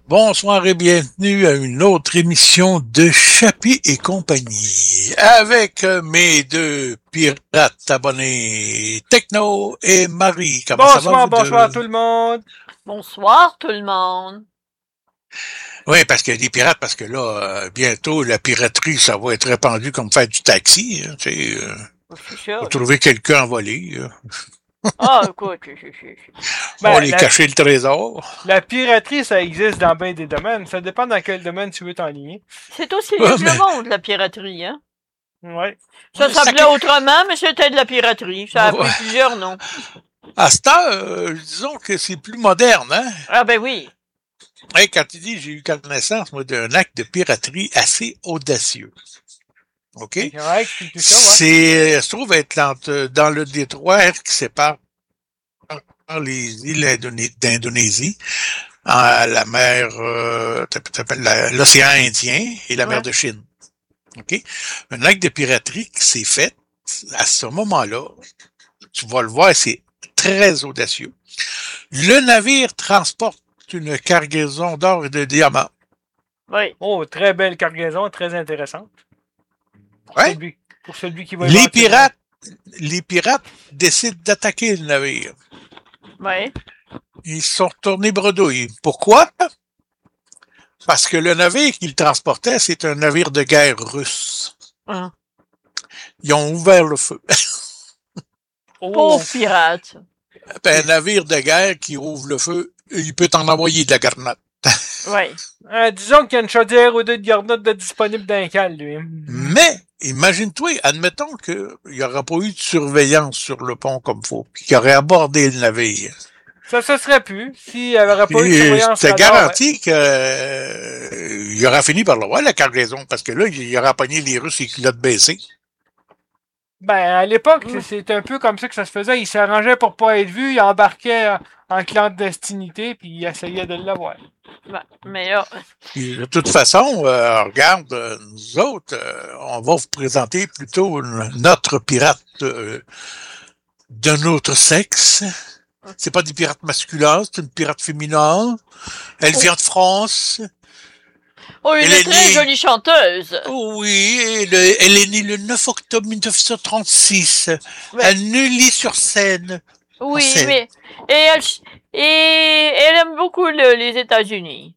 Bonsoir et bienvenue à une autre émission de Chapi et compagnie avec mes deux pirates abonnés Techno et Marie. Comment ça va? Bonsoir tout le monde. Bonsoir tout le monde. Oui, parce qu'il y a des pirates, parce que là, bientôt, la piraterie, ça va être répandu comme faire du taxi. Hein, tu sais, faut trouver quelqu'un envolé. Ah, écoute, on va cacher le trésor. La piraterie, ça existe dans bien des domaines. Ça dépend dans quel domaine tu veux t'enligner. C'est aussi libre que le monde, la piraterie, hein? Ouais. Ça s'appelait autrement, mais c'était de la piraterie. Ça a pris plusieurs noms. À cette heure, disons que c'est plus moderne, hein? Ah ben oui. Hey, quand tu dis, j'ai eu connaissance, moi, d'un acte de piraterie assez audacieux. OK? C'est, se trouve être dans le détroit qui sépare les îles d'Indonésie, la mer, l'océan Indien et la mer de Chine. OK? Un acte de piraterie qui s'est fait à ce moment-là. Tu vas le voir, c'est très audacieux. Le navire transporte une cargaison d'or et de diamants. Oui. Oh, très belle cargaison, très intéressante. Ouais. Pour celui qui va les pirates décident d'attaquer le navire. Oui. Ils se sont retournés bredouilles. Pourquoi? Parce que le navire qu'ils transportaient, c'est un navire de guerre russe. Hum. Ils ont ouvert le feu. Pauvres pirates. Un navire de guerre qui ouvre le feu, il peut t'en envoyer de la garnotte. Oui. Disons qu'il y a une chaudière ou deux de garnottes disponibles dans le cale, lui. Mais, imagine-toi, admettons qu'il n'y aura pas eu de surveillance sur le pont comme il faut, puis qu'il aurait abordé le navire. Ça se serait pu, s'il n'y aurait pas eu de surveillance. Je te garantis qu'il aura fini par l'avoir, la cargaison, parce que là, il aura pogné les Russes et culottes baissées. Ben, à l'époque, c'est un peu comme ça que ça se faisait. Ils s'arrangeaient pour pas être vus, ils embarquaient en clandestinité, puis ils essayaient de l'avoir. Ben, mais là... De toute façon, regarde, nous autres, on va vous présenter plutôt notre pirate d'un autre sexe. C'est pas des pirates masculins, c'est une pirate féminin. Elle vient de France. Oh, une très jolie chanteuse. Oh, oui, elle est née le 9 octobre 1936 à Neuilly-sur-Seine. Oui, mais et elle aime beaucoup les États-Unis.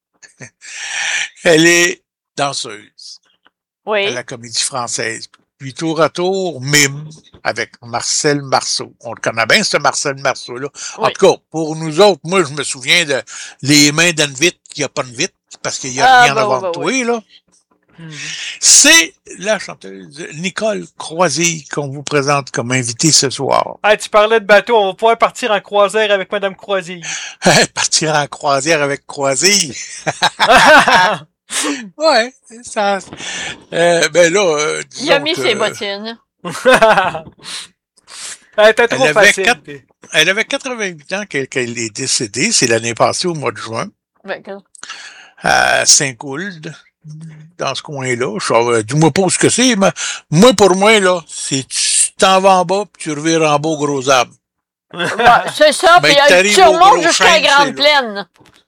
Elle est danseuse. Oui. À la Comédie Française. Puis tour à tour, mime avec Marcel Marceau. On le connaît bien, ce Marcel Marceau-là. Oui. En tout cas, pour nous autres, moi, je me souviens de Les mains d'Anne Vite, qui n'y a pas de vite, parce qu'il n'y a rien avant de toi, là. C'est la chanteuse Nicole Croisille qu'on vous présente comme invitée ce soir. Ah, tu parlais de bateau, on va pouvoir partir en croisière avec Madame Croisille. Partir en croisière avec Croisille. Ouais, ça. Ben là, il a mis ses bottines. T'es trop facile. Elle avait 88 ans qu'elle est décédée. C'est l'année passée au mois de juin. D'accord. À Saint-Gould, dans ce coin-là. Dis-moi pas ce que c'est, mais moi, pour moi, là, c'est tu t'en vas en bas puis tu revires en bas au gros arbre. Bah, c'est ça, puis tu remontes jusqu'à la Grande Plaine.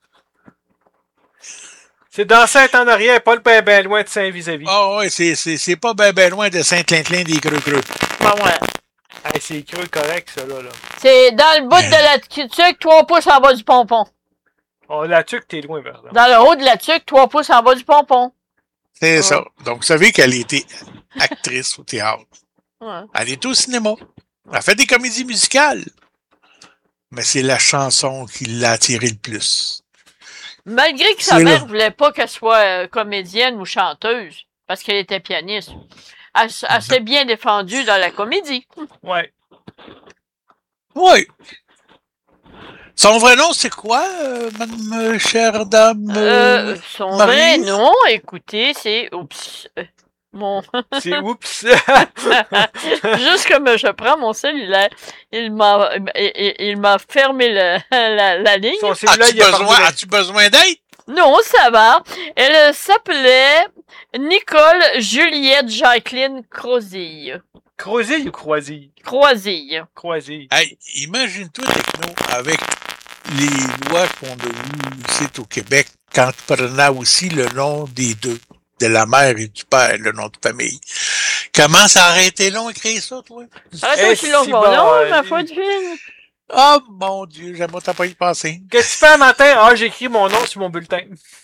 C'est dans Saint-Honorien, pas le ben loin de Saint-Vis-à-vis. Ah ouais, c'est pas ben loin de Saint-Clinclin des Creux-Creux. Ben ouais. Hey, c'est creux correct, ça, là. C'est dans le bout de la tuque, 3 pouces en bas du pompon. Oh, la tuque, t'es loin, pardon. Dans le haut de la tuque, 3 pouces en bas du pompon. C'est ça. Donc, vous savez qu'elle était actrice au théâtre. Ouais. Elle est au cinéma. Elle fait des comédies musicales. Mais c'est la chanson qui l'a attiré le plus. Malgré que sa mère voulait pas qu'elle soit comédienne ou chanteuse, parce qu'elle était pianiste. Elle s'est bien défendue dans la comédie. Ouais. Oui. Son vrai nom, c'est quoi, madame chère dame? Son Marie? vrai nom, écoutez, c'est... Oups. C'est oups. Juste comme je prends mon cellulaire, il m'a fermé la ligne. As-tu besoin d'aide? Non, ça va. Elle s'appelait Nicole Juliette Jacqueline Croisille. Croisille ou Croisille? Croisille. Croisille. Hey, imagine-toi, Techno, avec les lois qu'on a eues ici au Québec quand tu prenais aussi le nom des deux, de la mère et du père, le nom de famille. Comment ça aurait été long écrire ça, toi? Arrête aussi long, non, ma foi de film. Oh, mon Dieu, j'aimerais t'as pas y passer. Qu'est-ce que tu fais un matin? Ah, j'écris mon nom sur mon bulletin.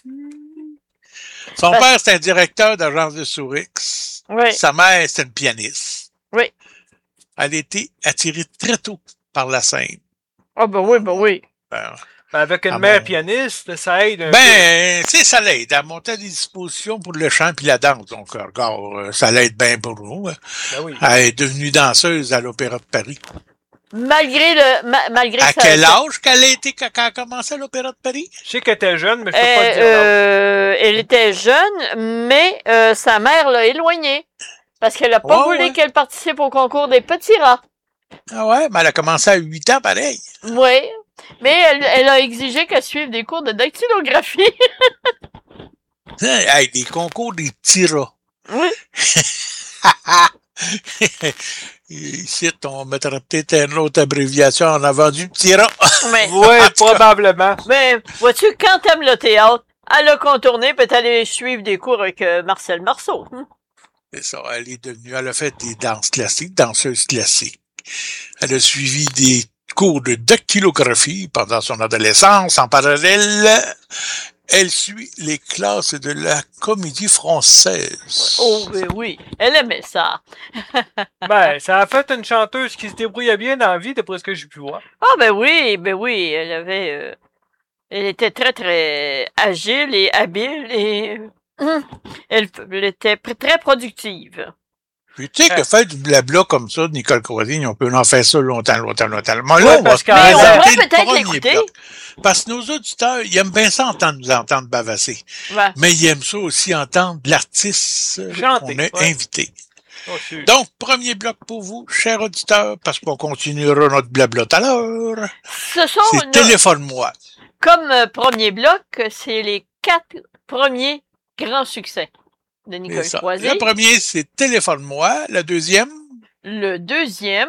Son père, c'est un directeur d'agence de Sourix. Oui. Sa mère, c'est une pianiste. Oui. Elle a été attirée très tôt par la scène. Ah, ben oui, ben oui. Avec une mère pianiste, ça aide un peu. Tu sais, ça l'aide à monter à des dispositions pour le chant puis la danse. Donc, regarde, ça l'aide bien pour nous. Ben oui. Elle est devenue danseuse à l'Opéra de Paris. Malgré à quel âge qu'elle a été quand elle a commencé à l'Opéra de Paris? Je sais qu'elle était jeune, mais je peux pas te dire l'âge. Elle était jeune, mais sa mère l'a éloignée. Parce qu'elle n'a pas voulu qu'elle participe au concours des petits rats. Ah ouais, mais elle a commencé à 8 ans, pareil. Oui, mais elle a exigé qu'elle suive des cours de dactylographie. Hey, des concours des petits rats. Oui. Ici, on mettra peut-être une autre abréviation en avant du petit rat. Oui, probablement. Mais vois-tu, quand t'aimes le théâtre, elle a contourné, peut aller suivre des cours avec Marcel Marceau. C'est ça, elle a fait des danses classiques, danseuse classique. Elle a suivi des cours de dactylographie pendant son adolescence. En parallèle, elle suit les classes de la Comédie Française. Oh, oui, elle aimait ça. Ça a fait une chanteuse qui se débrouillait bien dans la vie, d'après ce que j'ai pu voir. Ah, ben oui, elle avait... elle était très, très agile et habile et... elle était très productive. Puis tu sais que faire du blabla comme ça de Nicole Croisine, on peut en faire ça longtemps. Mais là, on pourrait peut-être l'écouter. Parce que nos auditeurs, ils aiment bien ça nous entendre bavasser. Ouais. Mais ils aiment ça aussi entendre l'artiste qu'on a invité. Donc, premier bloc pour vous, chers auditeurs, parce qu'on continuera notre blabla tout à l'heure. C'est Téléphone-moi. Comme premier bloc, c'est les 4 premiers grands succès de Nicole Croisille. Le premier, c'est Téléphone-moi. Le deuxième? Le deuxième...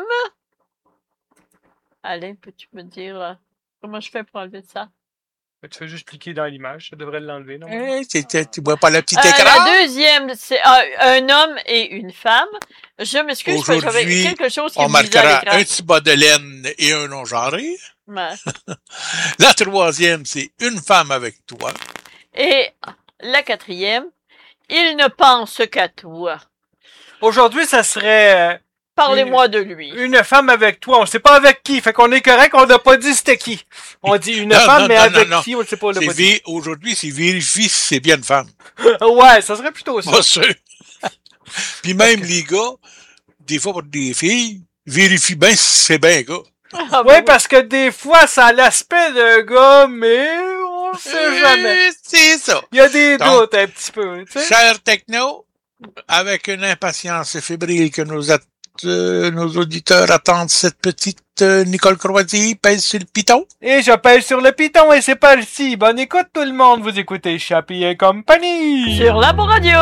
Alain, peux-tu me dire comment je fais pour enlever ça? Tu fais juste cliquer dans l'image, ça devrait l'enlever, non? Tu vois pas le petit écran? La deuxième, c'est un homme et une femme. Je m'excuse, j'avais quelque chose qui on me disait à marquera l'écran. un petit bas de laine et un non-genré. Ouais. La troisième, c'est une femme avec toi. Et la quatrième, il ne pense qu'à toi. Aujourd'hui, ça serait... Parlez-moi de lui. Une femme avec toi, on sait pas avec qui, fait qu'on est correct, on n'a pas dit c'était qui. On dit une femme, mais avec qui, on ne sait pas. Aujourd'hui, c'est vérifie si c'est bien une femme. Ouais, ça serait plutôt ça. Pas sûr. Puis même les gars, des fois pour des filles, vérifie bien si c'est bien un gars. Oui, parce que des fois, ça a l'aspect d'un gars, mais on sait jamais. C'est ça. Il y a des doutes un petit peu. Tu sais? Cher techno, avec une impatience fébrile que nos auditeurs attendent cette petite Nicole Croisille pèse sur le piton. Et je pèse sur le piton et c'est parti. Bonne écoute tout le monde, vous écoutez Chappy et compagnie. Sur Labo Radio.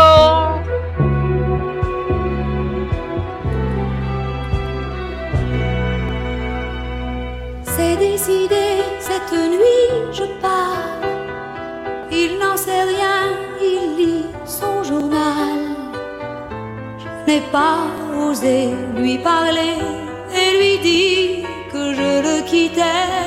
C'est décidé, cette nuit je pars. Il n'en sait rien, il lit son journal. Je n'ai pas osé lui parler et lui dire que je le quittais.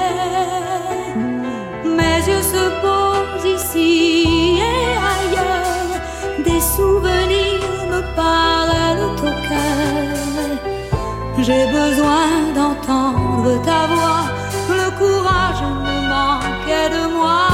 Mes yeux se posent ici et ailleurs, des souvenirs me parlent au cœur. J'ai besoin d'entendre ta voix, le courage me manquait de moi.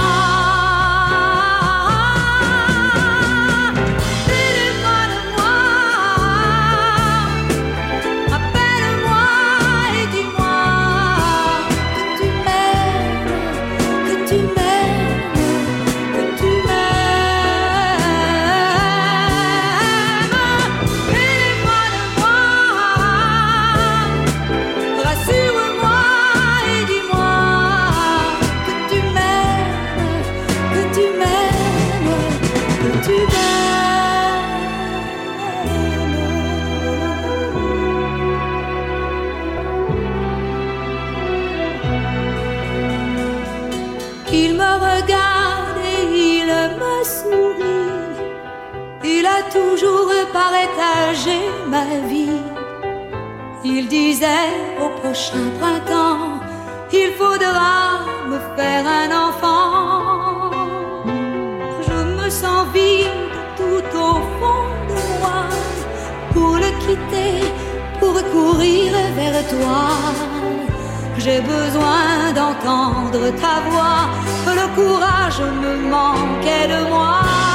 Il me regarde et il il me sourit. Il a toujours partagé ma vie. Il disait au prochain printemps, il faudra me faire un enfant. Je me sens vide tout au fond de moi, pour le quitter, pour courir vers toi. J'ai besoin d'entendre ta voix, le courage me manquait de moi.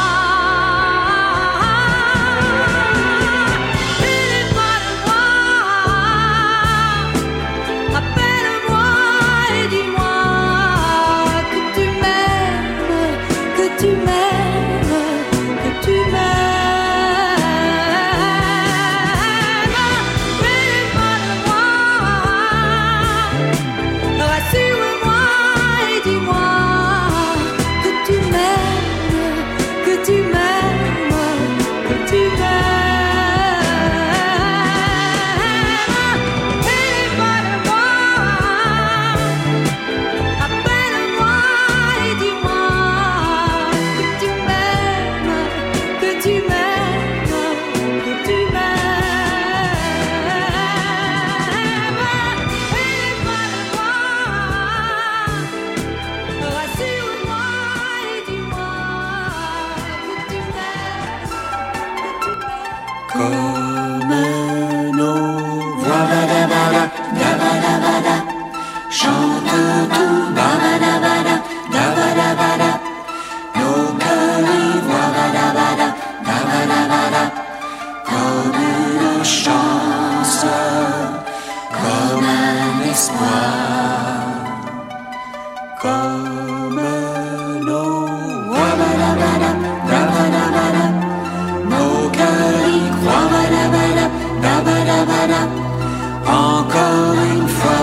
Encore une fois,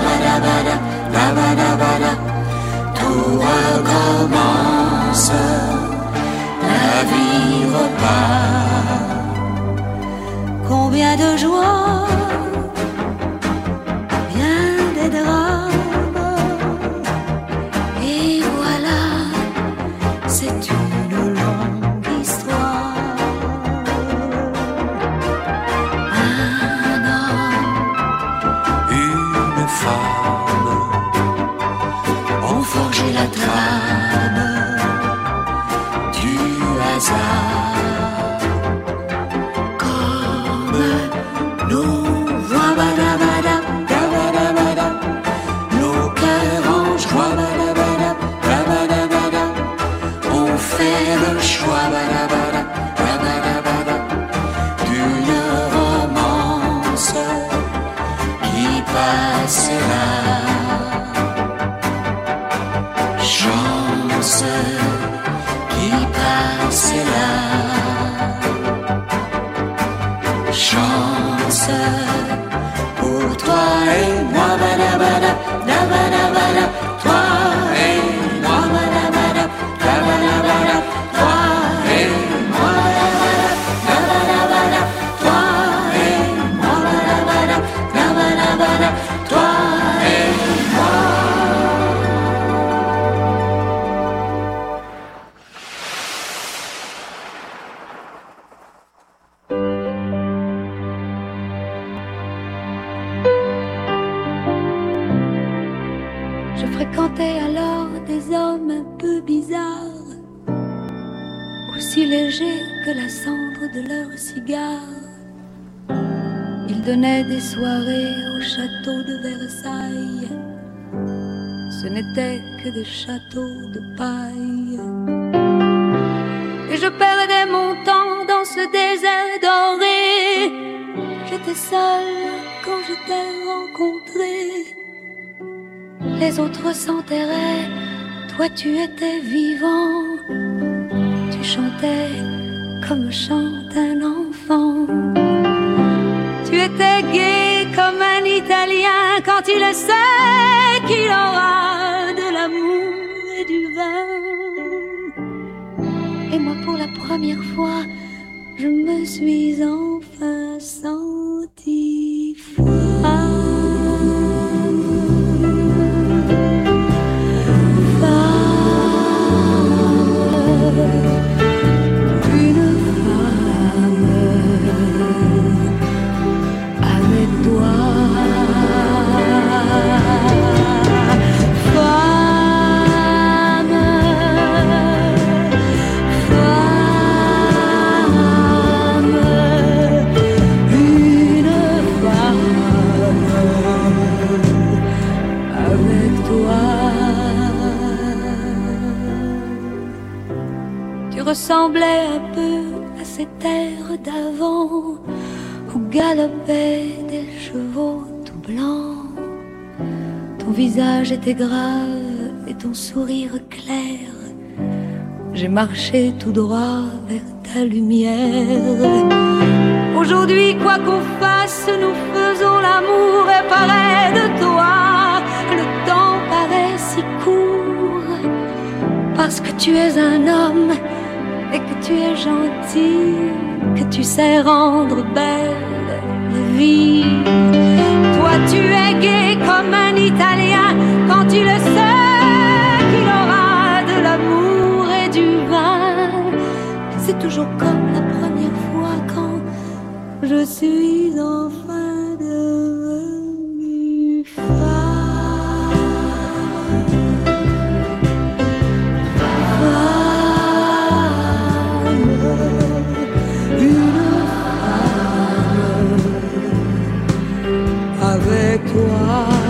tout recommence, la vie repart. Combien de joie, bien des drames, et voilà, c'est une longue histoire. Un homme, une femme ont forgé la trame du hasard. Comme nos voix, nos cœurs en joie, on fait le choix d'une romance qui passe là. Chance qui passe là. Chance pour toi et moi, toi et moi, toi et moi, toi et moi, toi et moi. je fréquentais alors des hommes un peu bizarres, aussi légers que la cendre de leur cigare. Ils donnaient des soirées au château de Versailles. Ce n'étaient que des châteaux de paille. Et je perdais mon temps dans ce désert doré. J'étais seule quand je t'ai rencontré. Les autres s'enterraient, toi tu étais vivant. Tu chantais comme chante un enfant. Tu étais gai comme un Italien quand il sait qu'il aura de l'amour et du vin. Et moi pour la première fois, je me suis enfin sentie femme. Femme. ressemblais un peu à ces terres d'avant où galopaient des chevaux tout blancs. Ton visage était grave et ton sourire clair. J'ai marché tout droit vers ta lumière. Aujourd'hui, quoi qu'on fasse, nous faisons l'amour et pareil de toi. Le temps paraît si court parce que tu es un homme et que tu es gentil, que tu sais rendre belle la vie. Toi, tu es gai comme un Italien quand tu le sais qu'il aura de l'amour et du vin. C'est toujours comme la première fois quand je suis enfin devenue femme. Une femme avec toi.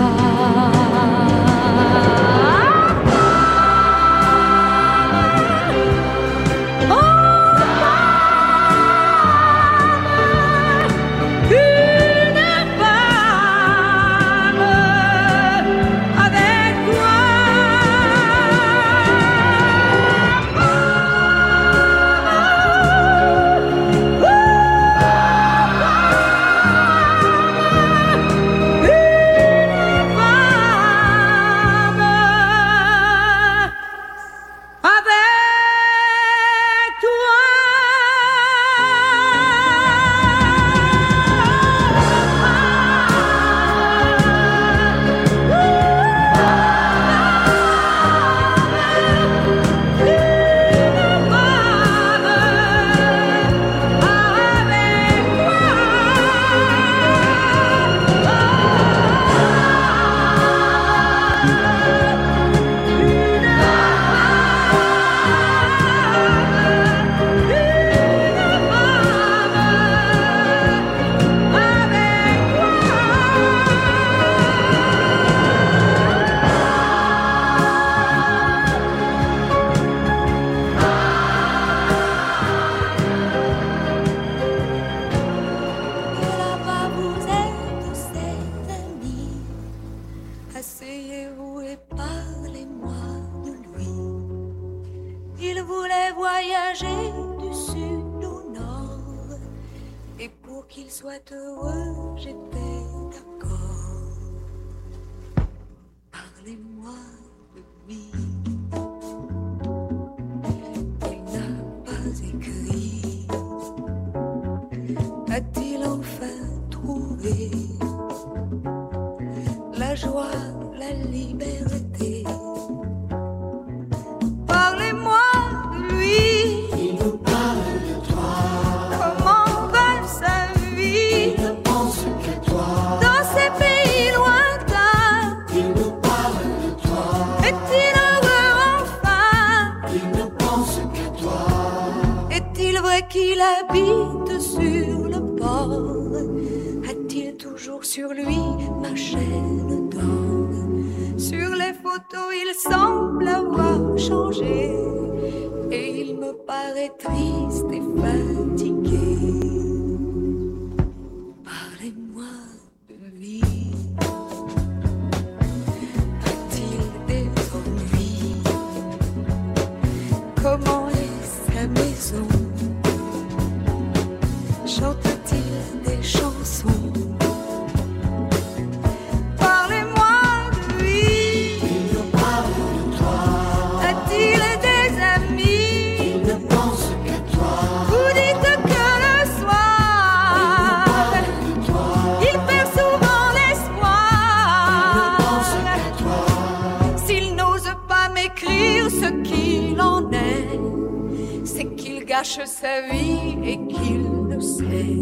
Sa vie et qu'il le sait.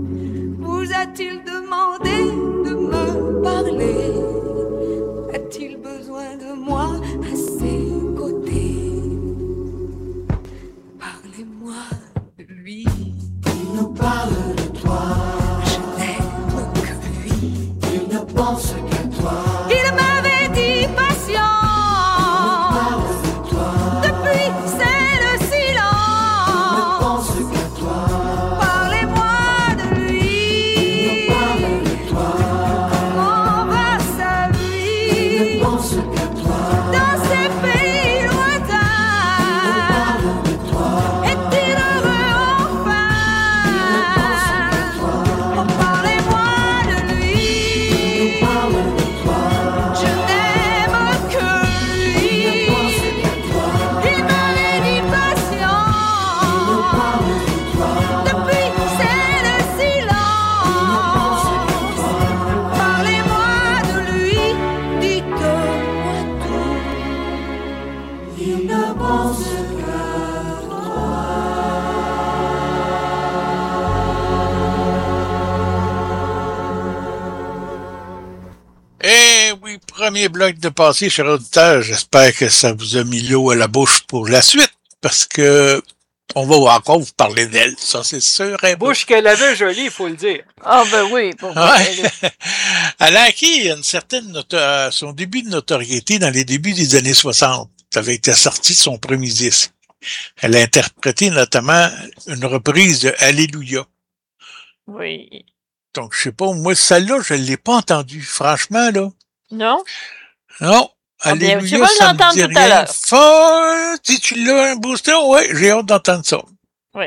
Vous a-t-il demandé de me parler? A-t-il besoin de moi à ses côtés? Parlez-moi de lui. Il nous parle de toi. Je n'aime que lui. Il ne pense qu'à toi. Il m'avait dit patience. Il nous parle de toi. Depuis c'est le silence. il ne pense qu'à toi. Eh oui, premier bloc de passé, chers auditeurs. J'espère que ça vous a mis l'eau à la bouche pour la suite, parce que on va encore vous parler d'elle, ça c'est sûr. Bouche qu'elle avait jolie, il faut le dire. Ah ben oui, pourquoi? Ouais. Elle a acquis une certaine son début de notoriété dans les débuts des années 60. Ça avait été sorti de son premier disque. Elle a interprété notamment une reprise de Alléluia. Oui. Donc, je sais pas, moi, celle-là, je l'ai pas entendue, franchement, là. Non? Non. Ah bien, tu Alléluia, vas ça me l'entendre dit tout à rien. l'heure. Si tu l'as un booster, ouais, j'ai hâte d'entendre ça. Oui.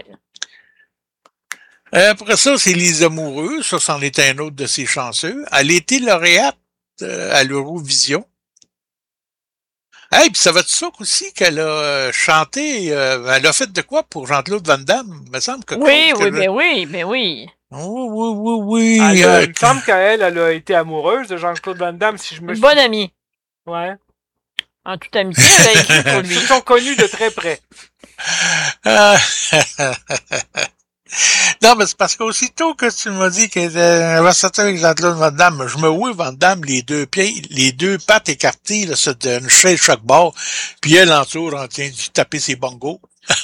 Après ça, c'est Les Amoureux. Ça, c'en est un autre de ses chanceux. Elle a été lauréate à l'Eurovision. Hey, puis ça va de ça aussi qu'elle a chanté, elle a fait de quoi pour Jean-Claude Van Damme, me semble que Oui, oui, ben oui, ben oui. Oui. Il me semble qu'elle a été amoureuse de Jean-Claude Van Damme, si je me Une bonne amie. Ouais. En toute amitié, elle a écrit pour lui. Ils sont connus de très près. Non, mais c'est parce qu'aussitôt que tu m'as dit qu'elle va sortir avec Jean-Claude Van Damme, je me vois Van Damme, les deux pattes écartées, là, sur une chaise chaque bord, puis elle en tour en train de taper ses bongos.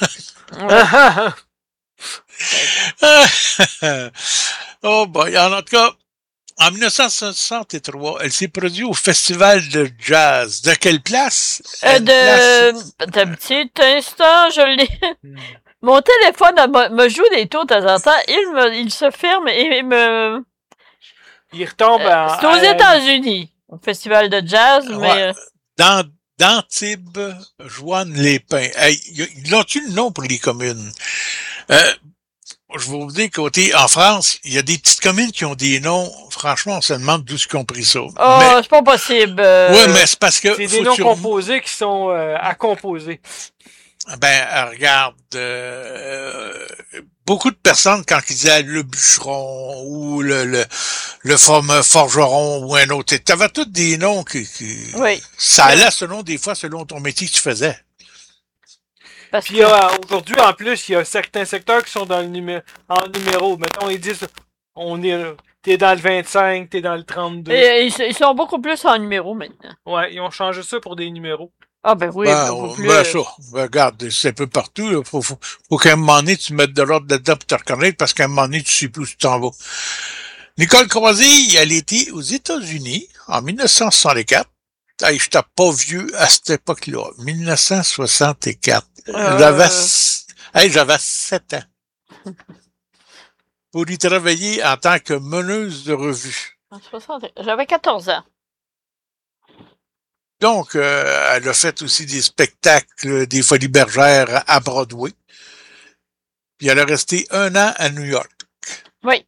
Oh boy, en tout cas, en 1963, elle s'est produite au Festival de Jazz. De quelle place? D'un petit instant, je l'ai... Mon téléphone me joue des tours de temps en temps. Il se ferme et me... Il retombe c'est aux États-Unis, au Festival de Jazz, mais... D'Antibes, Joanne-les-Pins. Hey, ils ont-tu le nom pour les communes? Je vais vous dire en France, il y a des petites communes qui ont des noms. Franchement, on se demande d'où ils ont pris ça. Oh, c'est pas possible. Oui, mais c'est parce que... C'est des noms composés qui sont à composer. Ben, regarde, beaucoup de personnes, quand ils disaient le bûcheron ou le forgeron ou un autre, t'avais tous des noms qui oui. Ça allait selon ton métier que tu faisais. Puis aujourd'hui, en plus, il y a certains secteurs qui sont dans en numéro. Mettons, ils disent, t'es dans le 25, t'es dans le 32. Et ils sont beaucoup plus en numéro maintenant. Ouais, ils ont changé ça pour des numéros. Ah ben oui, beaucoup plus. Regarde, c'est un peu partout. Là. Faut qu'à un moment donné, tu mettes de l'ordre là-dedans pour te reconnaître, parce qu'à un moment donné, tu sais plus où tu t'en vas. Nicole Croisille, elle était aux États-Unis en 1964. Hey, je t'ai pas vieux à cette époque-là. 1964. J'avais 7 ans. Pour y travailler en tant que meneuse de revue. J'avais 14 ans. Donc, elle a fait aussi des spectacles des Folies Bergères à Broadway. Puis elle a resté 1 an à New York. Oui.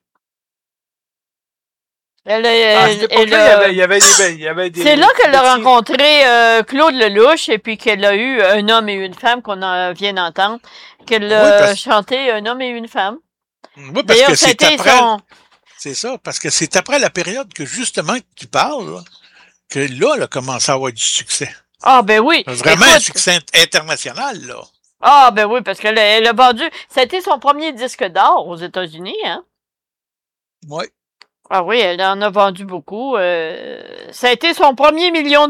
Il y avait des c'est là qu'elle a rencontré Claude Lelouch et puis qu'elle a eu Un homme et une femme qu'on vient d'entendre. Qu'elle a chanté Un homme et une femme. Oui, parce que c'est après... C'est ça, parce que c'est après la période que justement tu parles, là, que là, elle a commencé à avoir du succès. Ah, ben oui. Vraiment un succès international, là. Ah, ben oui, parce qu'elle a vendu... C'était son premier disque d'or aux États-Unis, hein? Oui. Ah oui, elle en a vendu beaucoup. Ça a été son premier $1 million.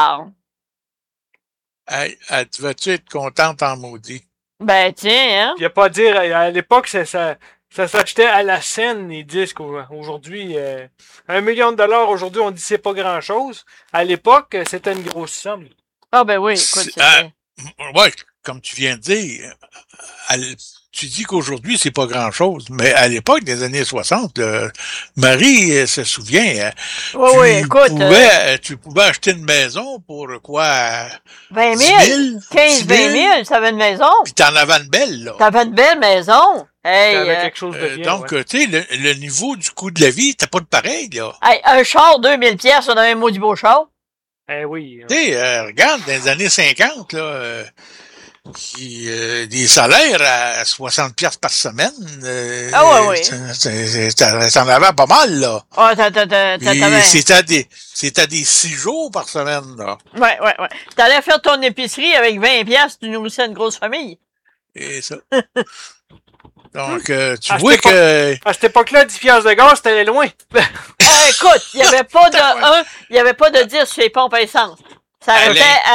Hey, tu vas-tu être contente en maudit? Ben, tiens, hein? Il n'y a pas à dire, à l'époque, ça s'achetait à la scène, les disques. Aujourd'hui, $1 million, aujourd'hui, on dit c'est pas grand-chose. À l'époque, c'était une grosse somme. Ah ben oui, écoute, ouais, comme tu viens de dire, tu dis qu'aujourd'hui, c'est pas grand-chose, mais à l'époque des années 60, Marie se souvient, tu pouvais acheter une maison pour quoi? 20 000? 15, 20 000, ça avait une maison. Puis t'en avais une belle, là. T'avais une belle maison. Hey, t'avais quelque chose de bien, donc, tu sais, le niveau du coût de la vie, t'as pas de pareil, là. Hey, un char, 2000 pièces, on avait un maudit beau char. Eh oui. Tu sais, regarde, dans les années 50, là, des salaires à 60$ par semaine. Oui. T'en avais pas mal, là. T'avais... C'était des 6 jours par semaine, là. Ouais. T'allais faire ton épicerie avec 20$, tu nourrissais une grosse famille. Et ça. Donc, tu vois que... À cette époque-là, 10$ de gaz, c'était loin. Écoute, il n'y avait pas de 10 sur les pompes à essence. Ça arrêtait à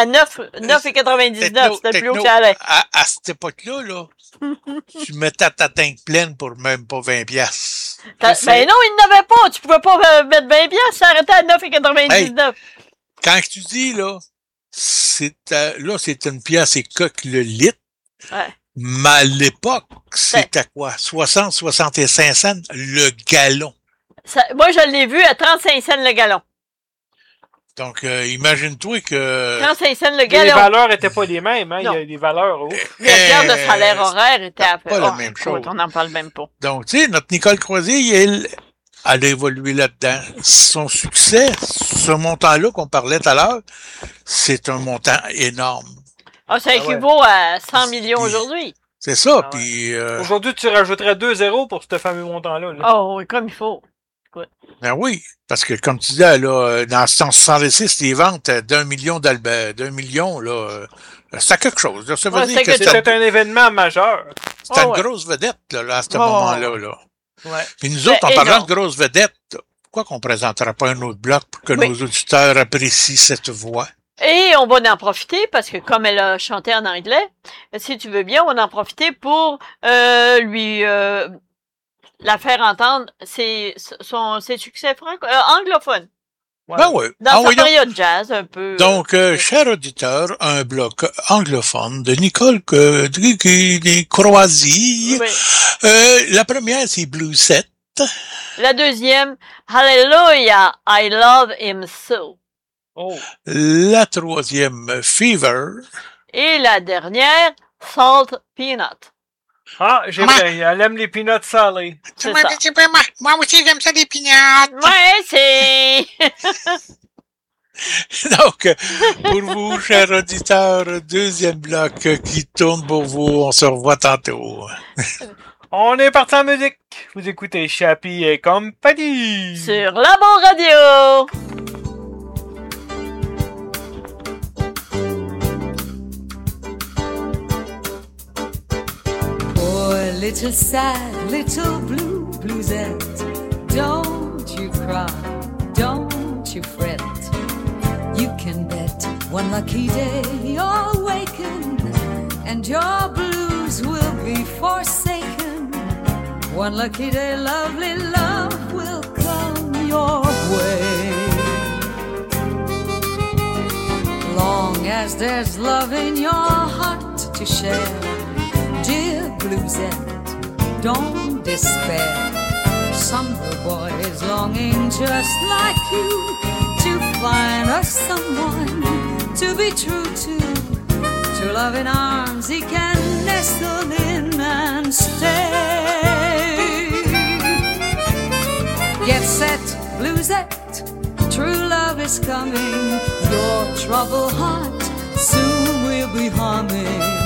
9,99. C'était le plus haut que ça allait. À cette époque-là, là, tu mettais ta tank pleine pour même pas 20$. Ben non, il n'avait pas. Tu pouvais pas mettre 20$, ça arrêtait à 9,99. Hey, quand tu dis, là, c'est une pièce et coque le litre. Ouais. Mais à l'époque, c'était quoi? 60, 65 cents le gallon. Moi, je l'ai vu à 35 cents le gallon. Donc, imagine-toi que... 35 cents le gallon. Les valeurs n'étaient pas les mêmes, hein? Il y a des valeurs. Le salaire horaire était à peu près la même chose. On n'en parle même pas. Donc, tu sais, notre Nicole Croisier, elle a évolué là-dedans. Son succès, ce montant-là qu'on parlait tout à l'heure, c'est un montant énorme. Ça équivaut à 100 millions aujourd'hui. C'est ça, puis... Aujourd'hui, tu rajouterais 2 zéros pour ce fameux montant-là. Oui, comme il faut. Ben oui, parce que comme tu disais, là, dans 166, les ventes d'1 million d'1 million, là, c'était quelque chose. Là. Ça veut dire que c'était un événement majeur. C'était une grosse vedette, là, à ce moment-là. Là. Ouais. Puis nous autres, en parlant de grosse vedette, pourquoi qu'on ne présenterait pas un autre bloc pour que nos auditeurs apprécient cette voix? Et on va en profiter, parce que comme elle a chanté en anglais, si tu veux bien, on va en profiter pour lui... la faire entendre ses succès anglophones. Ouais. Ben oui. Dans sa période jazz, un peu. Donc, cher auditeur, un bloc anglophone de Nicole Croisier. Oui. La première, c'est Bluesette. La deuxième, Hallelujah, I love him so. La troisième, Fever. Et la dernière, Salt Peanut. Elle aime les peanuts salés. Moi aussi, j'aime ça, les peanuts. Ouais, c'est... Donc, pour vous, chers auditeurs, deuxième bloc qui tourne pour vous. On se revoit tantôt. On est parti en musique. Vous écoutez Chappie et compagnie. Sur la bonne radio. Little sad, little blue, bluesette, don't you cry, don't you fret. You can bet one lucky day you'll awaken and your blues will be forsaken. One lucky day lovely love will come your way. Long as there's love in your heart to share, dear bluesette, don't despair. Some boy is longing just like you to find us someone to be true to love in arms he can nestle in and stay. Get set, bluesette, true love is coming. Your troubled heart soon will be humming.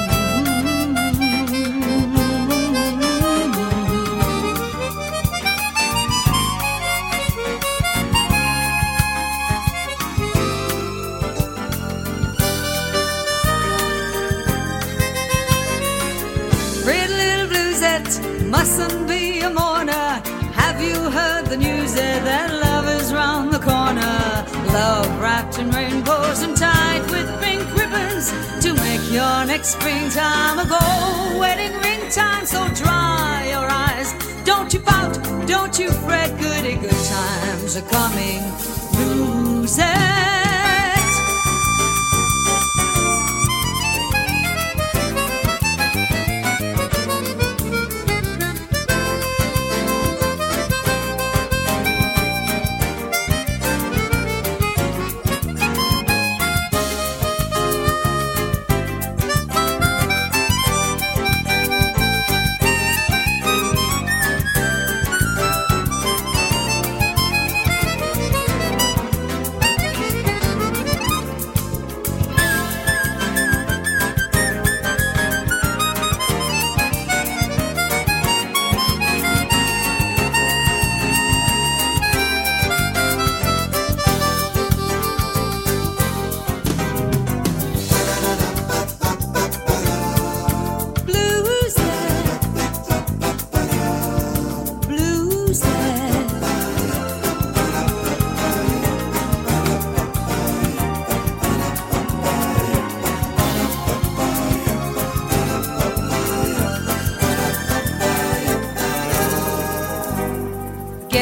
Mustn't be a mourner. Have you heard the news that love is round the corner? Love wrapped in rainbows and tied with pink ribbons to make your next springtime a gold wedding ring time. So dry your eyes, don't you pout, don't you fret. Goody good times are coming. Lose it.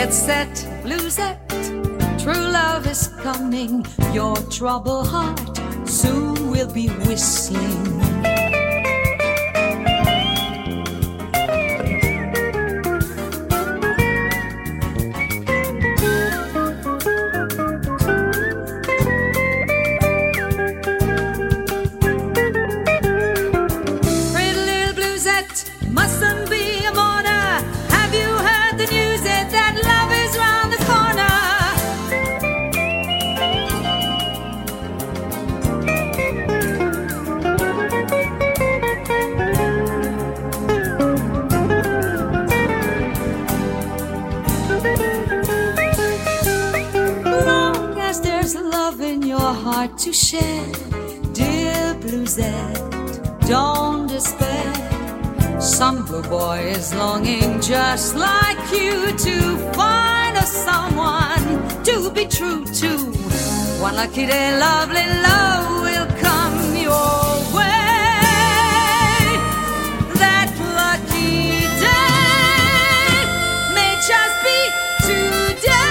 Jet set, bluesette, true love is coming. Your troubled heart soon will be whistling. To share, dear bluesette, don't despair. Some blue boy is longing just like you to find a someone to be true to. One lucky day, lovely love will come your way. That lucky day may just be today.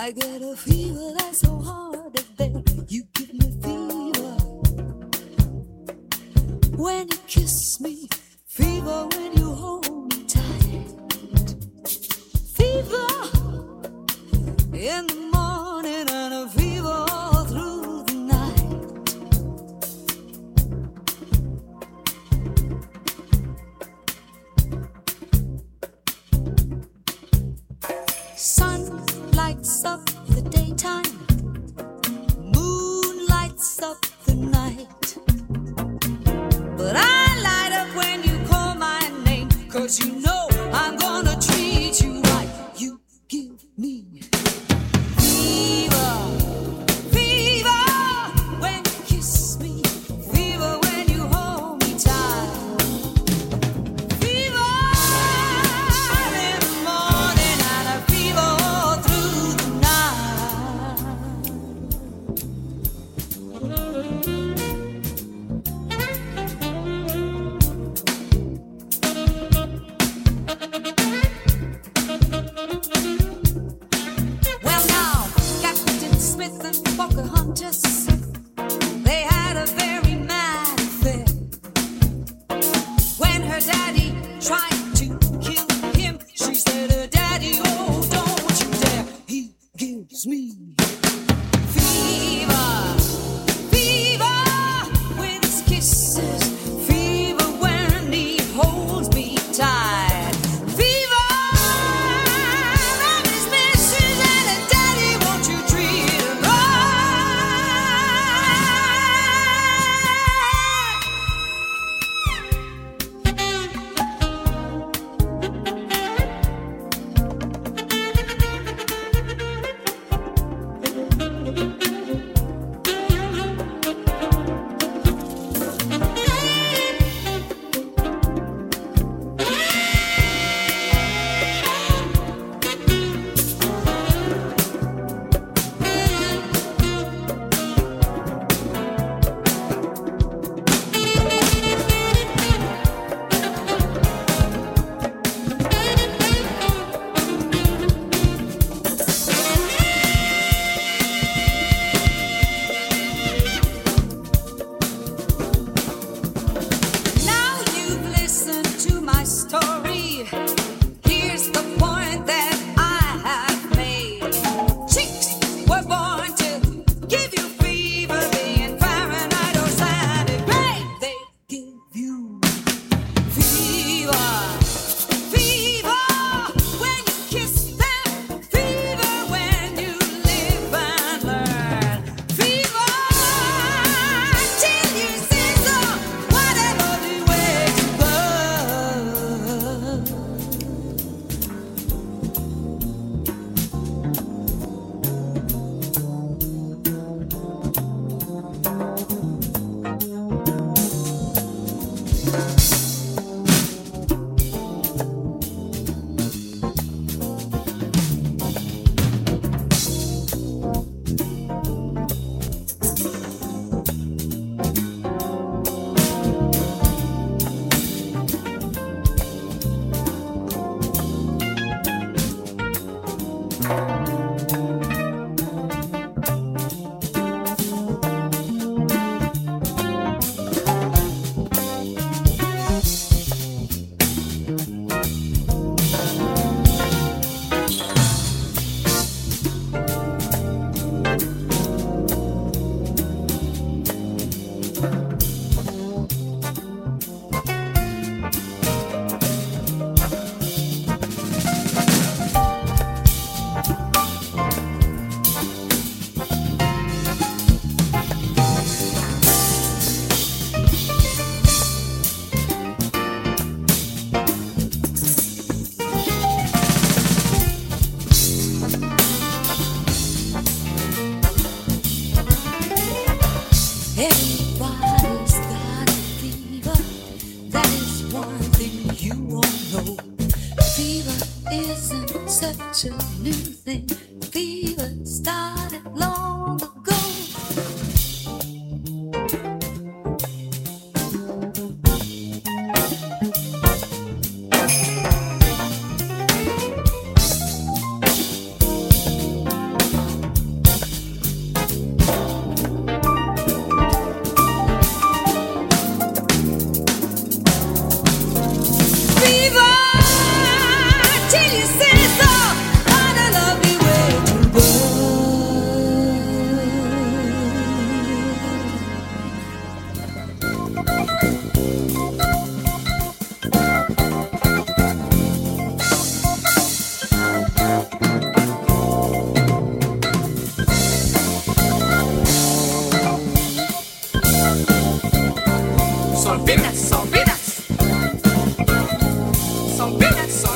I get a fever that's so hard to bear. You give me fever when you kiss me, fever when you hold me tight, fever in the morning and a fever all through the night. Sun lights up the daytime, moon lights up the night, but I light up when you call my name, 'cause you know I'm gonna treat you right. You give me fever, fever when you kiss me, fever when you hold me tight, fever in the morning and a fever all through the night. Well now, Captain Smith and Pocahontas, they had a very mad affair. When her daddy tried to kill him, she said, Daddy, oh, don't you dare. He gives me fever, fever with his kisses, fever when he holds me tight, fever from his missus and a daddy, won't you treat him Now you've listened to my story. Here's the point that I have made. Chicks were born to give you fever, being Fahrenheit or centigrade. They give you fever, fever when you kiss them, fever when you live and learn, fever till you sizzle, whatever the way to burn. Everybody's got a fever. That is one thing you won't know. Fever isn't such a new thing. Fever started long ago.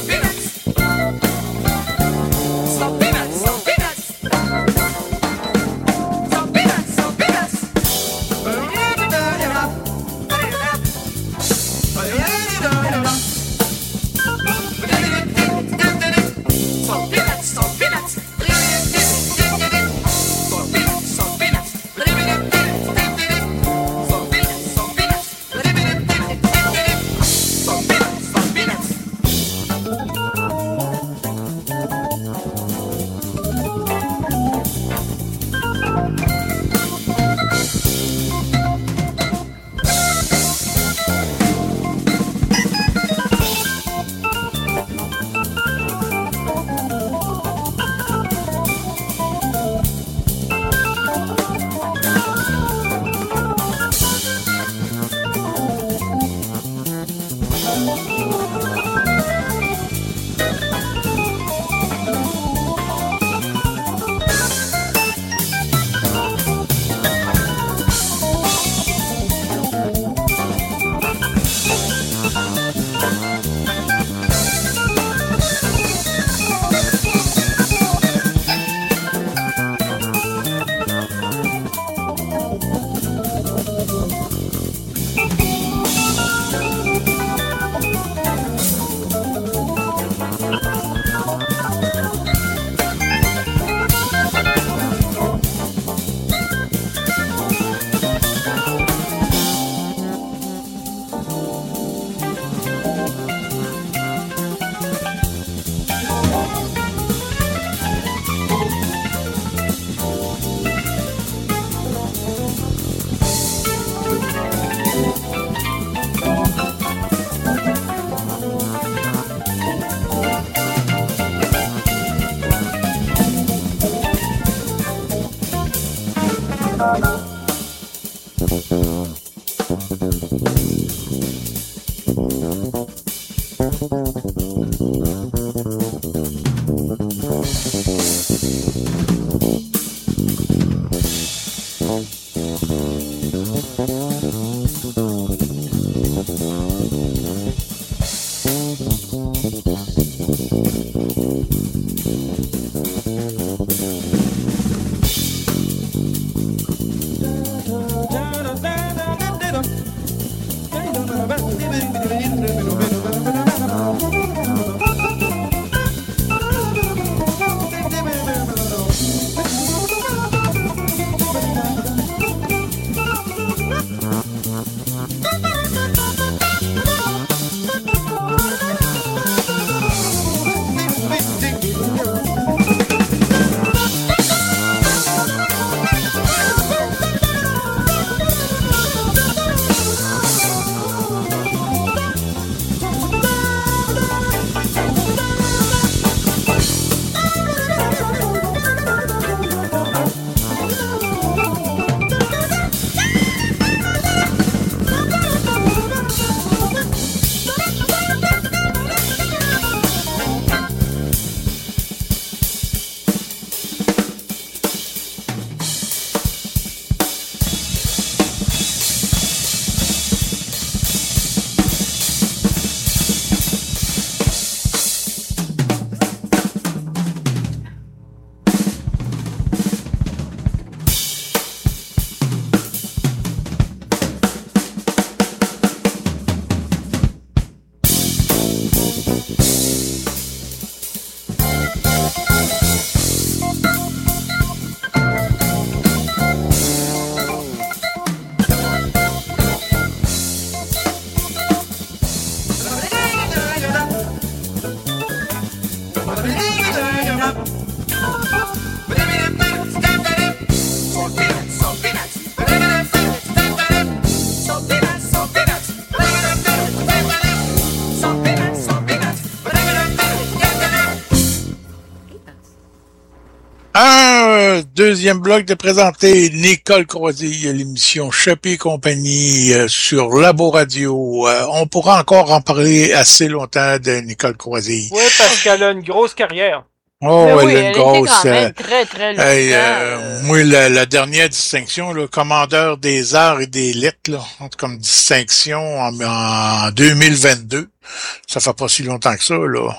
Deuxième bloc de présenter Nicole Croisille, l'émission Chopé et compagnie sur Labo Radio. On pourra encore en parler assez longtemps de Nicole Croisille. Oui, parce qu'elle a une grosse carrière. Oh, Mais elle oui, a une elle grosse. était quand même très, très longtemps. Moi, la dernière distinction, le commandeur des arts et des lettres, là, comme distinction en 2022. Ça fait pas si longtemps que ça, là.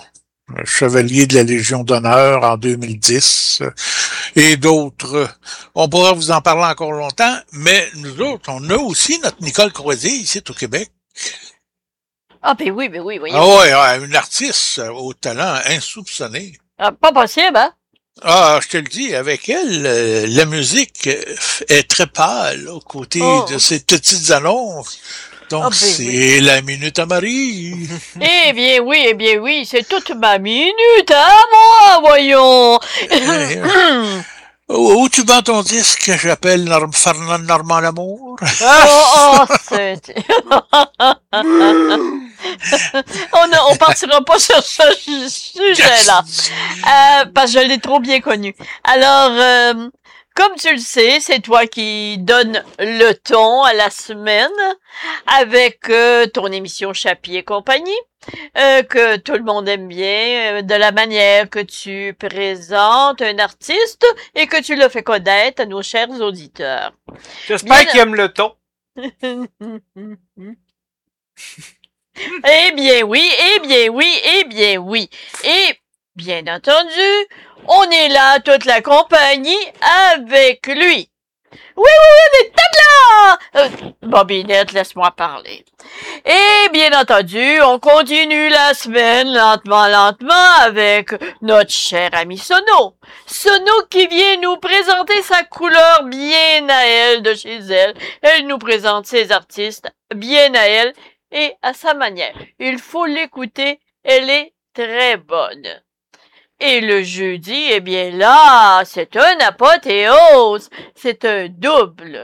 chevalier de la Légion d'honneur en 2010, et d'autres. On pourra vous en parler encore longtemps, mais nous autres, on a aussi notre Nicole Croisier ici au Québec. Ah, ben oui, voyons. Ah ouais, une artiste au talent insoupçonné. Ah, pas possible, hein? Ah, je te le dis, avec elle, la musique est très pâle aux côtés de ces petites annonces. Donc, c'est la Minute à Marie. Eh bien oui, c'est toute ma minute à moi, voyons. Où tu vends ton disque, j'appelle Fernand Normand Lamour. C'est... on partira pas sur ce sujet-là. Parce que je l'ai trop bien connu. Alors, comme tu le sais, c'est toi qui donnes le ton à la semaine avec ton émission Chapi et compagnie, que tout le monde aime bien, de la manière que tu présentes un artiste et que tu le fais connaître à nos chers auditeurs. J'espère qu'ils aiment le ton. Eh bien oui. Et bien entendu, on est là, toute la compagnie, avec lui. Oui, on est là! Bobinette, laisse-moi parler. Et bien entendu, on continue la semaine lentement avec notre cher ami Sono. Sono qui vient nous présenter sa couleur bien à elle de chez elle. Elle nous présente ses artistes bien à elle et à sa manière. Il faut l'écouter, elle est très bonne. Et le jeudi, eh bien là, c'est un apothéose. C'est un double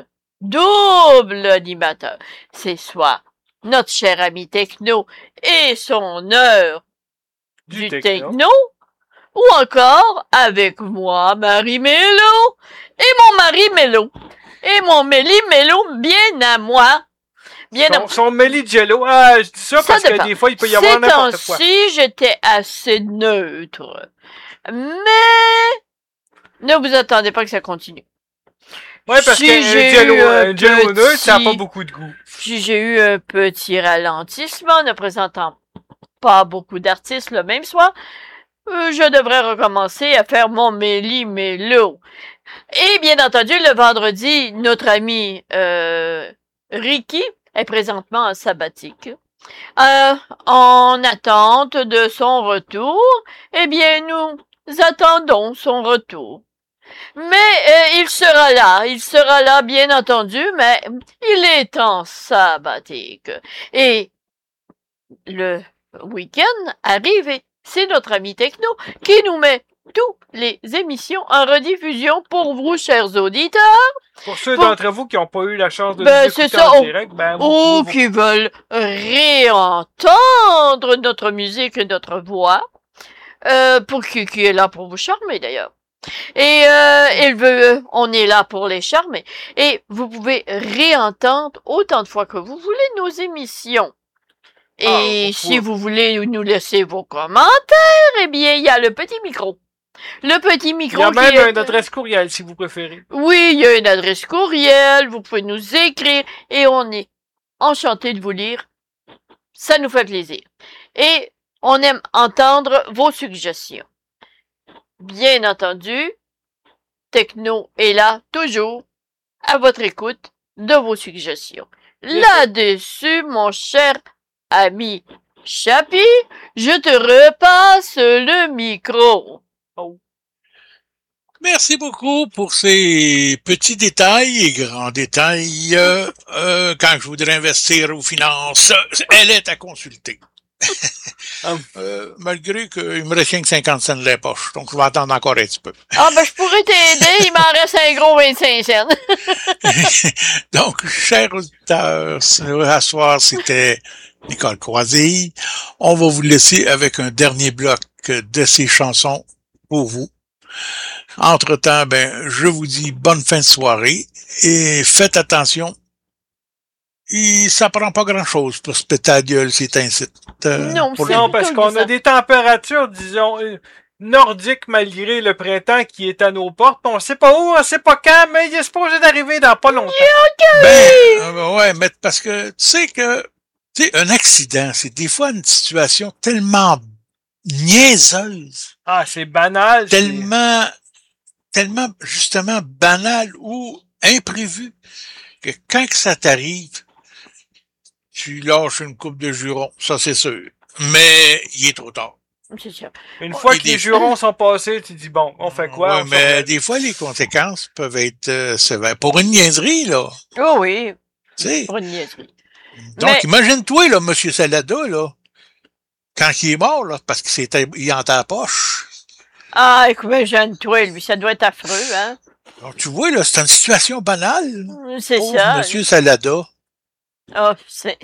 animateur. C'est soit notre cher ami Techno et son heure du techno, ou encore avec moi, Marie Mélo, et mon Marie Mélo, et mon Mélie Mélo bien à moi. Son Mélie Jello. Ah, je dis ça parce que des fois, il peut y avoir n'importe quoi. Si j'étais assez neutre. Mais ne vous attendez pas que ça continue. Ouais, parce que Jello neutre, ça n'a pas beaucoup de goût. Si j'ai eu un petit ralentissement ne présentant pas beaucoup d'artistes le même soir, je devrais recommencer à faire mon Mélie Mélo. Et bien entendu, le vendredi, notre ami Ricky est présentement en sabbatique. En attente de son retour, eh bien, nous attendons son retour. Mais il sera là, bien entendu, mais il est en sabbatique. Et le week-end arrive et c'est notre ami Techno qui nous met toutes les émissions en rediffusion pour vous, chers auditeurs. Pour ceux d'entre vous qui n'ont pas eu la chance de nous écouter en direct, ou qui veulent réentendre notre musique et notre voix, qui est là pour vous charmer d'ailleurs. Et on est là pour les charmer. Et vous pouvez réentendre autant de fois que vous voulez nos émissions. Et si vous voulez nous laisser vos commentaires, eh bien, il y a le petit micro. Le petit micro. Il y a même une adresse courriel, si vous préférez. Oui, il y a une adresse courriel. Vous pouvez nous écrire et on est enchanté de vous lire. Ça nous fait plaisir. Et on aime entendre vos suggestions. Bien entendu, Techno est là, toujours, à votre écoute de vos suggestions. Là-dessus, mon cher ami Chapi, je te repasse le micro. Merci beaucoup pour ces petits détails et grands détails. Quand je voudrais investir aux finances, elle est à consulter. Malgré qu'il me reste rien que 50 cents de la poche, donc je vais attendre encore un petit peu. Je pourrais t'aider, il m'en reste un gros 25 cents. Donc, chers auditeurs, à soir, c'était Nicole Croisier. On va vous laisser avec un dernier bloc de ces chansons pour vous. Entre-temps, je vous dis bonne fin de soirée et faites attention. Et ça prend pas grand-chose pour se péter la gueule, c'est ainsi. Non, parce qu'on a des températures, disons, nordiques malgré le printemps qui est à nos portes. On sait pas où, on sait pas quand, mais il est supposé d'arriver dans pas longtemps. Ouais, mais parce que tu sais, un accident, c'est des fois une situation tellement niaiseuse. Ah, c'est banal. Tellement, justement, banal ou imprévu que quand que ça t'arrive, tu lâches une coupe de jurons, ça c'est sûr. Mais il est trop tard. C'est sûr. Une fois que les jurons sont passés, tu dis, bon, on fait quoi? Ouais, mais des fois, les conséquences peuvent être sévères. Pour une niaiserie, là. Oh oui. T'sais. Pour une niaiserie. Donc, imagine-toi, là, M. Salada, là, quand il est mort, là, parce qu'il est en ta poche. Ah, écoute, imagine-toi, lui, ça doit être affreux, hein? Donc, tu vois, là, c'est une situation banale. C'est ça. M. Salada. Oh, c'est...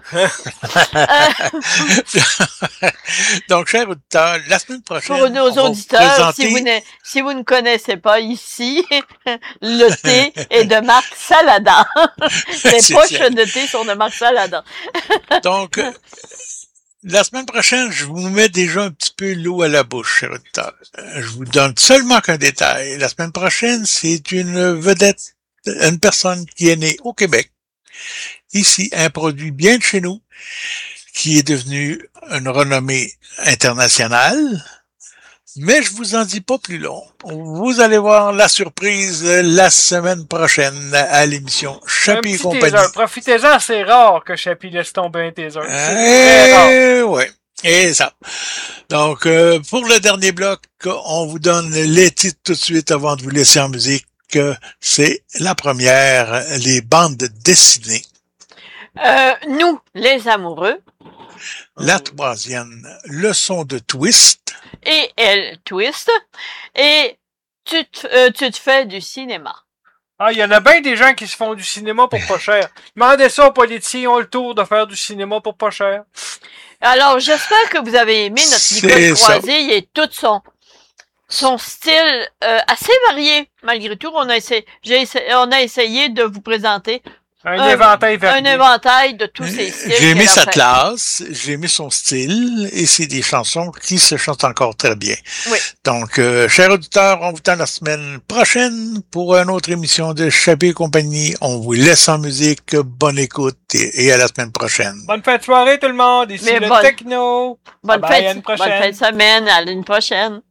Donc, chers auditeurs, la semaine prochaine, pour nos auditeurs, si vous ne connaissez pas ici, le thé est de marque Salada. Les poches de thé sont de marque Salada. Donc, la semaine prochaine, je vous mets déjà un petit peu l'eau à la bouche, chers auditeurs. Je vous donne seulement qu'un détail. La semaine prochaine, c'est une vedette, une personne qui est née au Québec. Ici, un produit bien de chez nous, qui est devenu une renommée internationale. Mais je vous en dis pas plus long. Vous allez voir la surprise la semaine prochaine à l'émission Chappie et compagnie. Profitez-en, c'est rare que Chappie laisse tomber un taser. Ouais. Et ça. Donc, pour le dernier bloc, on vous donne les titres tout de suite avant de vous laisser en musique. C'est la première, les bandes dessinées. Nous, les amoureux. La troisième, leçon de twist. Et elle twist. Et tu te fais du cinéma. Ah, il y en a bien des gens qui se font du cinéma pour pas cher. Demandez ça aux politiciens, ils ont le tour de faire du cinéma pour pas cher. Alors, j'espère que vous avez aimé notre Nicole Croisé. Il est tout son style assez varié. Malgré tout, on a essayé de vous présenter un éventail de tous ces styles. J'ai aimé sa classe, j'ai aimé son style, et c'est des chansons qui se chantent encore très bien. Oui. Donc, chers auditeurs, on vous tend la semaine prochaine pour une autre émission de Chappie et compagnie. On vous laisse en musique. Bonne écoute et à la semaine prochaine. Bonne fin de soirée tout le monde. Ici le Techno. Bonne fin de semaine. À l'année prochaine.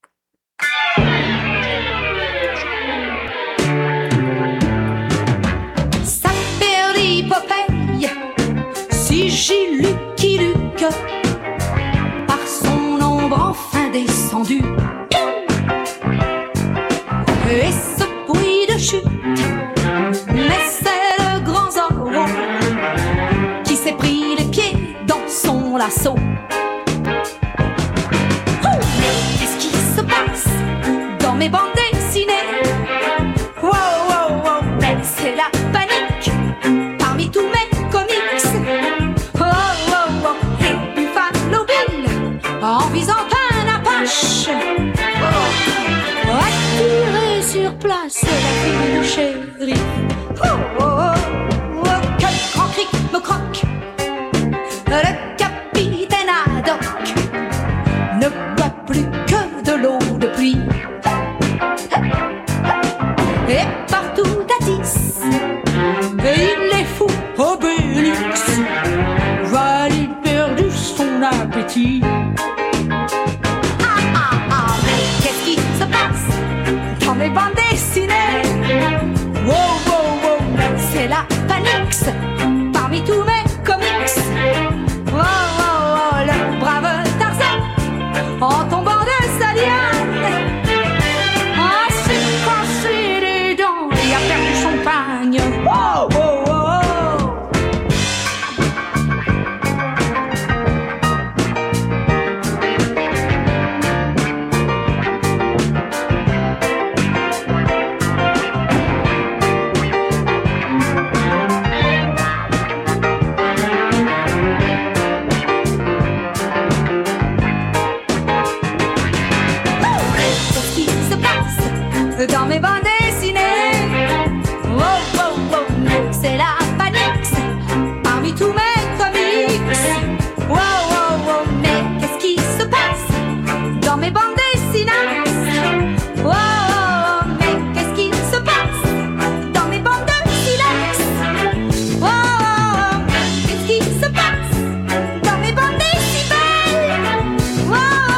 Si Lucky Luke, par son ombre enfin descendu, et ce bruit de chute, mais c'est le grand Zorro qui s'est pris les pieds dans son lasso. Qu'est-ce qui se passe dans mes bandes dessinées? Wow, wow, wow, mais c'est la panique parmi tous mes comics. En visant un Apache, attiré sur place la fille du shérif. Quel grand cric me croque, le capitaine Haddock ne boit plus que de l'eau de pluie. Et partout à 10, il est fou, Obélix valide perdu son appétit. Dans mes bandes dessinées, wow, wow, wow, c'est la panique parmi tous mes comics. Wow, wow, wow, le brave Tarzan, en tombant de sa liane, s'est cassé les dents et a perdu son pagne. Wow, wow, wow. Dans mes bandes dessinées, wow, wow, wow, c'est la panique parmi tous mes comics. Wow, wow, wow, mais qu'est-ce qui se passe dans mes bandes dessinées? Wow, wow, wow, mais qu'est-ce qui se passe dans mes bandes dessinées? Wow, wow, wow, qu'est-ce qui se passe dans mes bandes dessinées? Wow.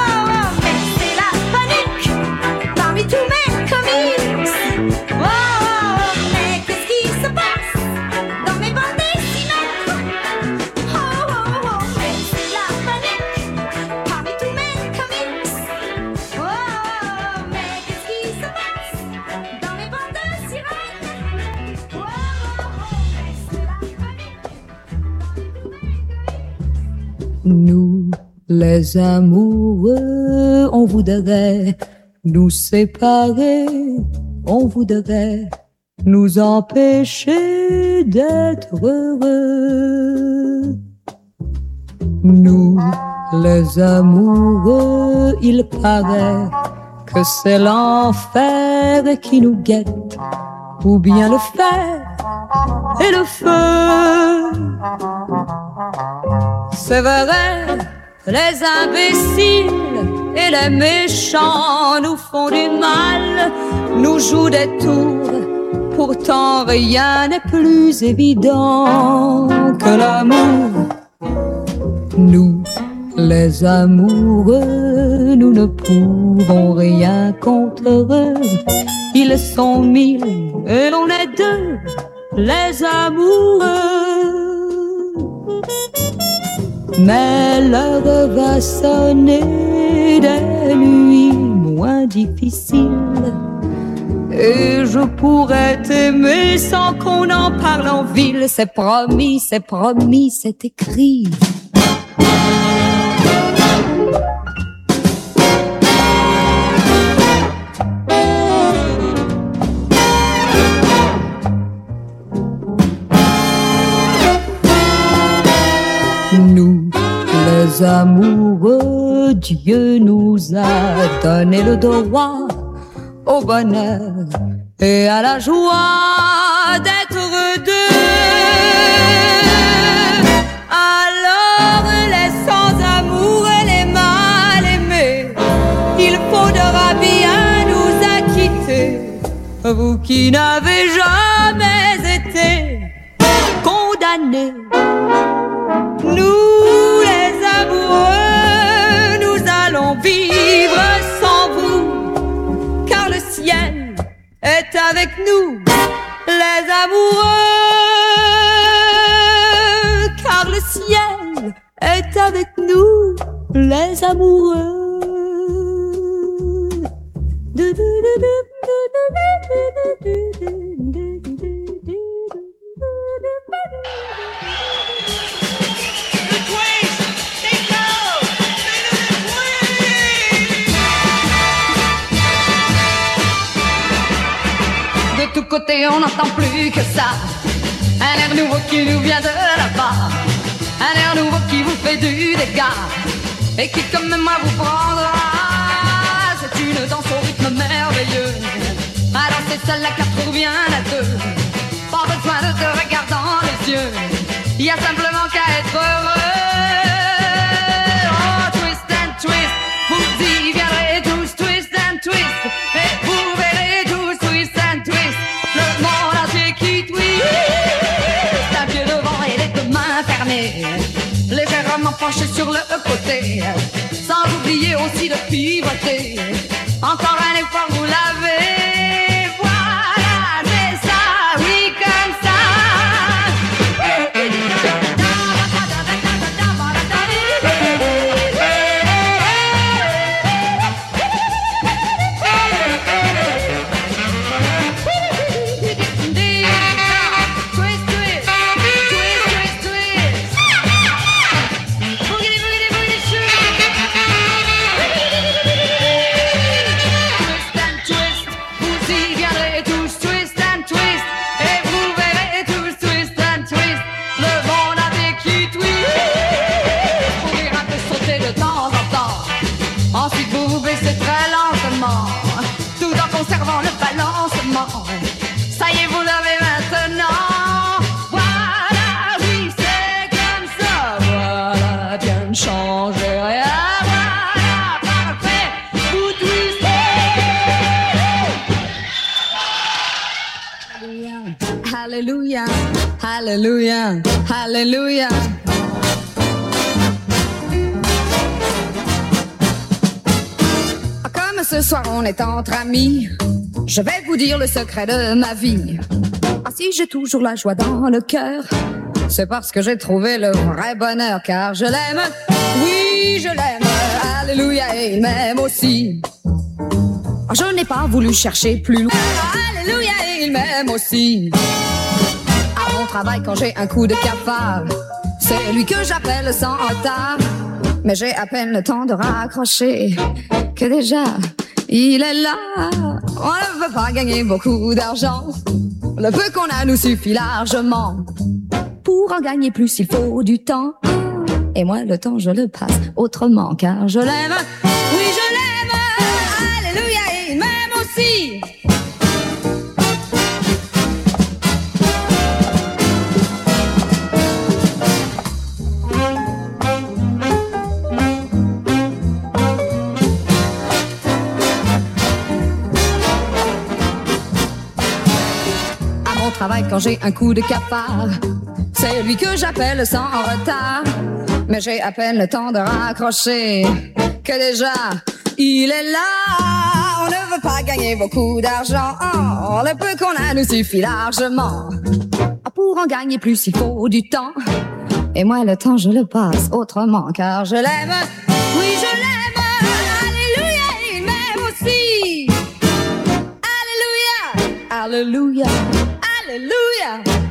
Nous, les amoureux, on voudrait nous séparer, on voudrait nous empêcher d'être heureux. Nous, les amoureux, il paraît que c'est l'enfer qui nous guette, ou bien le fer et le feu. C'est vrai, les imbéciles et les méchants nous font du mal, nous jouent des tours. Pourtant rien n'est plus évident que l'amour. Nous, les amoureux, nous ne pouvons rien contre eux. Ils sont 1000 et l'on est 2, les amoureux. Mais l'heure va sonner des nuits moins difficiles, et je pourrais t'aimer sans qu'on en parle en ville. C'est promis, c'est promis, c'est écrit. Nous, les amoureux, Dieu nous a donné le droit au bonheur et à la joie d'être deux. Alors les sans-amour et les mal-aimés, il faudra bien nous acquitter, vous qui n'avez jamais été condamnés. Nous les amoureux, nous allons vivre sans vous, car le ciel est avec nous, les amoureux, car le ciel est avec nous, les amoureux. De tous côtés on n'entend plus que ça, un air nouveau qui nous vient de là-bas, un air nouveau qui vous fait du dégât, et qui comme moi vous prendra. C'est une danse au rythme merveilleux, à danser seul à 4 ou bien à 2, pas besoin de te regarder dans les yeux, il y a simplement qu'à être heureux. Oh, twist and twist, vous y viendrez tous, twist and twist, et vous verrez tous, twist and twist, le monde entier qui twist, un pied devant et les 2 mains fermées, légèrement penchées sur le côté, sans oublier aussi de pivoter, encore un effort vous l'avez, voilà, c'est ça, oui comme ça. Conservant le balancement, ça y est, vous l'avez maintenant. Voilà, oui, c'est comme ça. Voilà, bien ne changez rien. Voilà, parfait, vous twistez. Alléluia, alléluia, alléluia. Ce soir on est entre amis, je vais vous dire le secret de ma vie. Ah, si j'ai toujours la joie dans le cœur, c'est parce que j'ai trouvé le vrai bonheur. Car je l'aime, oui je l'aime, alléluia, et il m'aime aussi. Ah, je n'ai pas voulu chercher plus loin, alléluia, et il m'aime aussi. À mon travail quand j'ai un coup de cafard, c'est lui que j'appelle sans retard. Mais j'ai à peine le temps de raccrocher que déjà il est là. On ne veut pas gagner beaucoup d'argent. Le peu qu'on a nous suffit largement. Pour en gagner plus, il faut du temps. Et moi, le temps, je le passe autrement, car je l'aime. Oui, je l'aime. Alléluia, et il m'aime aussi. À mon travail, quand j'ai un coup de cafard, c'est lui que j'appelle sans retard. Mais j'ai à peine le temps de raccrocher que déjà il est là. On ne veut pas gagner beaucoup d'argent. Le peu qu'on a nous suffit largement. Pour en gagner plus, il faut du temps. Et moi, le temps, je le passe autrement, car je l'aime. Oui, je l'aime. Alléluia, il m'aime aussi. Alléluia, alléluia, alléluia.